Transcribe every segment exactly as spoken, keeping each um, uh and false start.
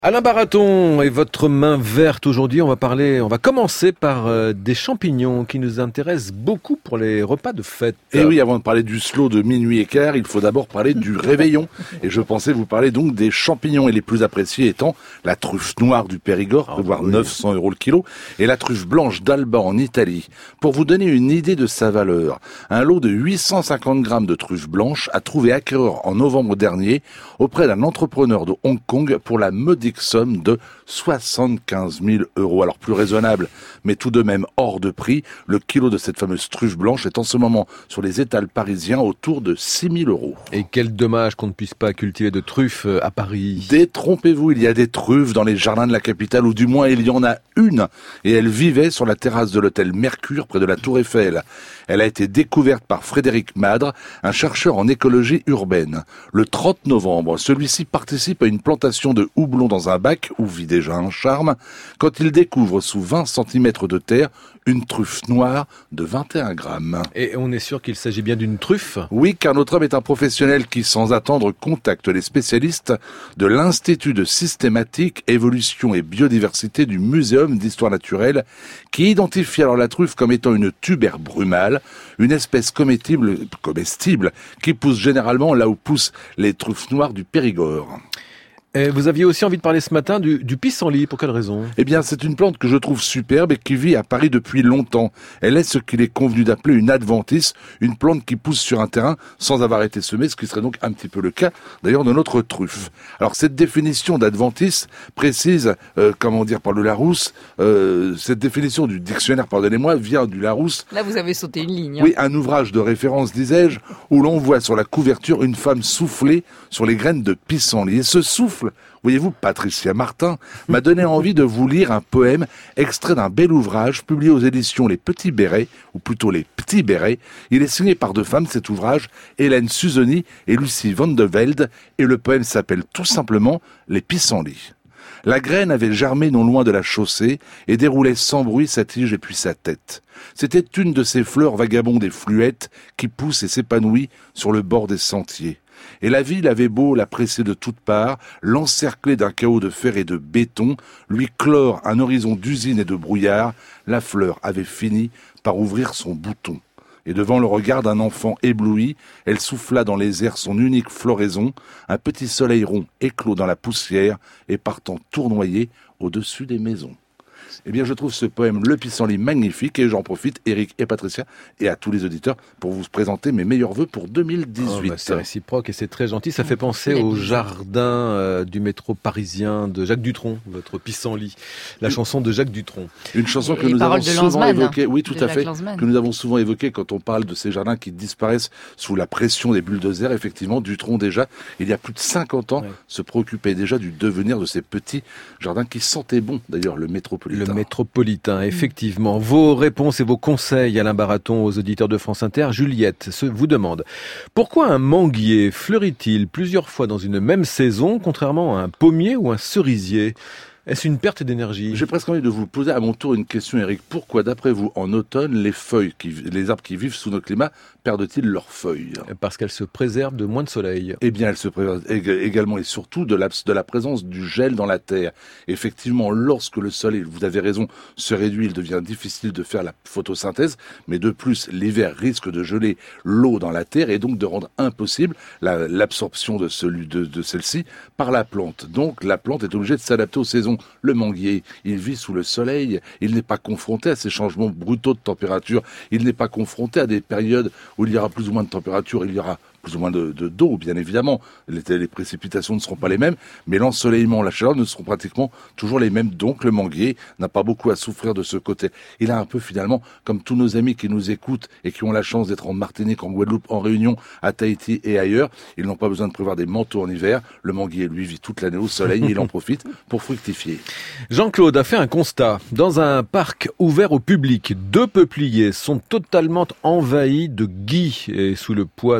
Alain Baraton et votre main verte aujourd'hui, on va parler, on va commencer par euh, des champignons qui nous intéressent beaucoup pour les repas de fête. Et oui, avant de parler du slow de minuit et quart, il faut d'abord parler du réveillon. Et je pensais vous parler donc des champignons, et les plus appréciés étant la truffe noire du Périgord, oh, voire oui. neuf cents euros le kilo, et la truffe blanche d'Alba en Italie. Pour vous donner une idée de sa valeur, un lot de huit cent cinquante grammes de truffe blanche a trouvé acquéreur en novembre dernier auprès d'un entrepreneur de Hong Kong pour la modique somme de soixante-quinze mille euros. Alors plus raisonnable, mais tout de même hors de prix, le kilo de cette fameuse truffe blanche est en ce moment sur les étals parisiens autour de six mille euros. Et quel dommage qu'on ne puisse pas cultiver de truffes à Paris. Détrompez-vous, il y a des truffes dans les jardins de la capitale, ou du moins il y en a une, et elle vivait sur la terrasse de l'hôtel Mercure près de la Tour Eiffel. Elle a été découverte par Frédéric Madre, un chercheur en écologie urbaine. Le trente novembre, celui-ci participe à une plantation de houblon dans un bac où vit déjà un charme, quand il découvre sous vingt centimètres de terre une truffe noire de vingt et un grammes. Et on est sûr qu'il s'agit bien d'une truffe ? Oui, car notre homme est un professionnel qui, sans attendre, contacte les spécialistes de l'Institut de systématique, évolution et biodiversité du Muséum d'histoire naturelle, qui identifie alors la truffe comme étant une tuber brumale, une espèce comestible, comestible qui pousse généralement là où poussent les truffes noires du Périgord. Et vous aviez aussi envie de parler ce matin du, du pissenlit, pour quelle raison ? Eh bien, c'est une plante que je trouve superbe et qui vit à Paris depuis longtemps. Elle est ce qu'il est convenu d'appeler une adventice, une plante qui pousse sur un terrain sans avoir été semée, ce qui serait donc un petit peu le cas, d'ailleurs, de notre truffe. Alors, cette définition d'adventice précise, euh, comment dire, par le Larousse, euh, cette définition du dictionnaire, pardonnez-moi, vient du Larousse. Là, vous avez sauté une ligne. Hein. Oui, un ouvrage de référence, disais-je, où l'on voit sur la couverture une femme souffler sur les graines de pissenlit. Et ce souffle, voyez-vous, Patricia Martin, m'a donné envie de vous lire un poème extrait d'un bel ouvrage publié aux éditions Les Petits Bérets, ou plutôt Les Petits Bérets. Il est signé par deux femmes, cet ouvrage, Hélène Suzoni et Lucie Van de Velde, et le poème s'appelle tout simplement Les pissenlits. La graine avait germé non loin de la chaussée et déroulait sans bruit sa tige et puis sa tête. C'était une de ces fleurs vagabondes et fluettes qui poussent et s'épanouissent sur le bord des sentiers. Et la ville avait beau la presser de toutes parts, l'encercler d'un chaos de fer et de béton, lui clore un horizon d'usines et de brouillard, la fleur avait fini par ouvrir son bouton. Et devant le regard d'un enfant ébloui, elle souffla dans les airs son unique floraison, un petit soleil rond éclos dans la poussière et partant tournoyer au-dessus des maisons. Eh bien, je trouve ce poème Le Pissenlit magnifique et j'en profite, Eric et Patricia, et à tous les auditeurs, pour vous présenter mes meilleurs vœux pour deux mille dix-huit. Oh bah c'est réciproque et c'est très gentil. Ça fait penser au jardin euh, du métro parisien de Jacques Dutronc, votre pissenlit, la une, chanson de Jacques Dutronc. Une chanson que nous avons souvent évoquée, oui, tout à fait, Lanzmann. que nous avons souvent évoquée quand on parle de ces jardins qui disparaissent sous la pression des bulldozers. Effectivement, Dutronc déjà, il y a plus de cinquante ans, ouais. se préoccupait déjà du devenir de ces petits jardins qui sentaient bon, d'ailleurs, le métropolitain. Le métropolitain, effectivement. Vos réponses et vos conseils, Alain Baraton, aux auditeurs de France Inter. Juliette se vous demande, pourquoi un manguier fleurit-il plusieurs fois dans une même saison, contrairement à un pommier ou un cerisier ? Est-ce une perte d'énergie ? J'ai presque envie de vous poser à mon tour une question, Eric. Pourquoi, d'après vous, en automne, les feuilles, qui, les arbres qui vivent sous nos climats, perdent-ils leurs feuilles ? Parce qu'elles se préservent de moins de soleil. Eh bien, elles se préservent également et surtout de la, de la présence du gel dans la terre. Effectivement, lorsque le soleil, vous avez raison, se réduit, il devient difficile de faire la photosynthèse. Mais de plus, l'hiver risque de geler l'eau dans la terre et donc de rendre impossible la, l'absorption de, celui, de, de celle-ci par la plante. Donc, la plante est obligée de s'adapter aux saisons. Le manguier, il vit sous le soleil, il n'est pas confronté à ces changements brutaux de température, il n'est pas confronté à des périodes où il y aura plus ou moins de température, il y aura plus ou moins de, de d'eau, bien évidemment. Les, les précipitations ne seront pas les mêmes, mais l'ensoleillement, la chaleur ne seront pratiquement toujours les mêmes. Donc, le manguier n'a pas beaucoup à souffrir de ce côté. Il a un peu, finalement, comme tous nos amis qui nous écoutent et qui ont la chance d'être en Martinique, en Guadeloupe, en Réunion, à Tahiti et ailleurs, ils n'ont pas besoin de prévoir des manteaux en hiver. Le manguier, lui, vit toute l'année au soleil et il en profite pour fructifier. Jean-Claude a fait un constat. Dans un parc ouvert au public, deux peupliers sont totalement envahis de gui et sous le poids d'un bouquet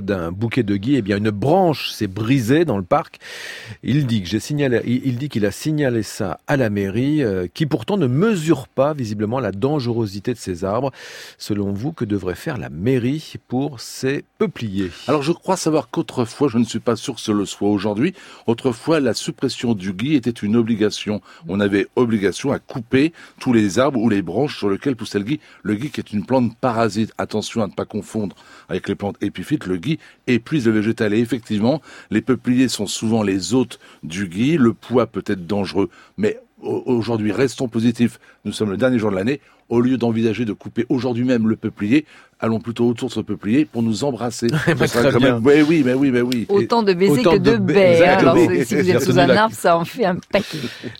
bouquet de gui, eh bien une branche s'est brisée dans le parc. Il dit que j'ai signalé, il dit qu'il a signalé ça à la mairie, euh, qui pourtant ne mesure pas visiblement la dangerosité de ces arbres. Selon vous, que devrait faire la mairie pour ces peupliers? Alors je crois savoir qu'autrefois, je ne suis pas sûr que ce le soit aujourd'hui, autrefois la suppression du gui était une obligation. On avait obligation à couper tous les arbres ou les branches sur lesquelles poussait le gui. Le gui qui est une plante parasite. Attention à ne pas confondre avec les plantes épiphytes. Le gui épuise le végétal. Et effectivement, les peupliers sont souvent les hôtes du gui. Le poids peut être dangereux. Mais aujourd'hui, restons positifs. Nous sommes le dernier jour de l'année. Au lieu d'envisager de couper aujourd'hui même le peuplier, allons plutôt autour de ce peuplier pour nous embrasser. bah, très bien. Même... Oui, oui, mais oui, mais oui. Autant de baisers Autant que de, de baies. Hein. Alors, si vous êtes sous un arbre, ça en fait un paquet.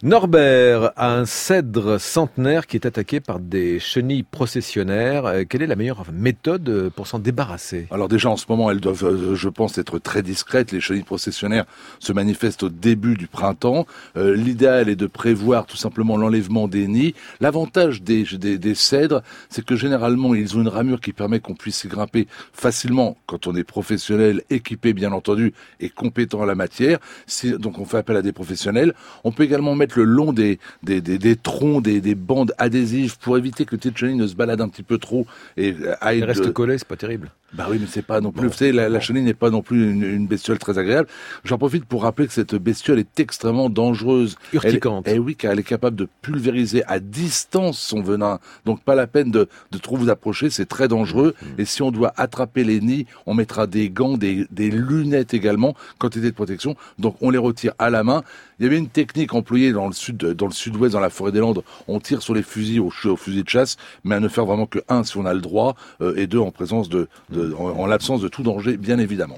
Norbert a un cèdre centenaire qui est attaqué par des chenilles processionnaires. Quelle est la meilleure méthode pour s'en débarrasser? Alors déjà, en ce moment, elles doivent, je pense, être très discrètes. Les chenilles processionnaires se manifestent au début du printemps. Euh, l'idéal est de prévoir tout simplement l'enlèvement des nids. L'avantage des, des, des cèdres, c'est que généralement, ils ont une ramure qui permet qu'on puisse y grimper facilement quand on est professionnel, équipé bien entendu et compétent en la matière. Si, donc on fait appel à des professionnels. On peut également mettre le long des, des, des, des troncs, des, des bandes adhésives pour éviter que le petite chenille ne se balade un petit peu trop et aille. Il reste de... collé, c'est pas terrible. Bah oui, mais c'est pas non plus, bon, vous savez, la, bon. la chenille n'est pas non plus une, une bestiole très agréable. J'en profite pour rappeler que cette bestiole est extrêmement dangereuse. Urticante. Eh oui, car elle est capable de pulvériser à distance son venin. Donc pas la peine de, de trop vous approcher, c'est très dangereux. Mmh. Et si on doit attraper les nids, on mettra des gants, des, des lunettes également, quantité de protection. Donc on les retire à la main. Il y avait une technique employée dans le sud, dans le sud-ouest, dans la forêt des Landes. On tire sur les fusils, au, au fusil de chasse, mais à ne faire vraiment que un si on a le droit, euh, et deux en présence de, de en, en l'absence de tout danger, bien évidemment.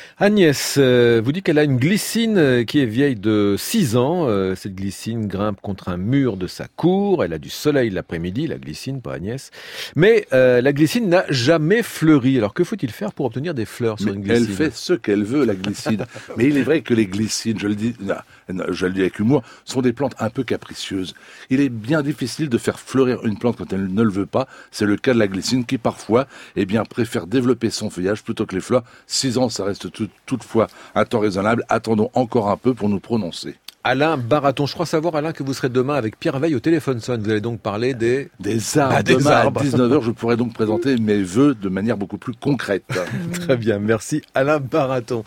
Agnès euh, vous dit qu'elle a une glycine euh, qui est vieille de six ans. Euh, cette glycine grimpe contre un mur de sa cour. Elle a du soleil l'après-midi, la glycine, pas Agnès. Mais euh, la glycine n'a jamais fleuri. Alors que faut-il faire pour obtenir des fleurs sur Mais une glycine? Elle fait ce qu'elle veut, la glycine. Mais il est vrai que les glycines, je le dis, je le dis avec humour, sont des plantes un peu capricieuses. Il est bien difficile de faire fleurir une plante quand elle ne le veut pas. C'est le cas de la glycine qui parfois, eh bien, préfère développer son feuillage plutôt que les fleurs. Six ans, ça reste tout, toutefois un temps raisonnable. Attendons encore un peu pour nous prononcer. Alain Baraton, je crois savoir, Alain, que vous serez demain avec Pierre Veille au téléphone sonne. Vous allez donc parler des... Des arbres. Ah, des demain arbres. à dix-neuf heures, je pourrai donc présenter mes vœux de manière beaucoup plus concrète. Très bien, merci Alain Baraton.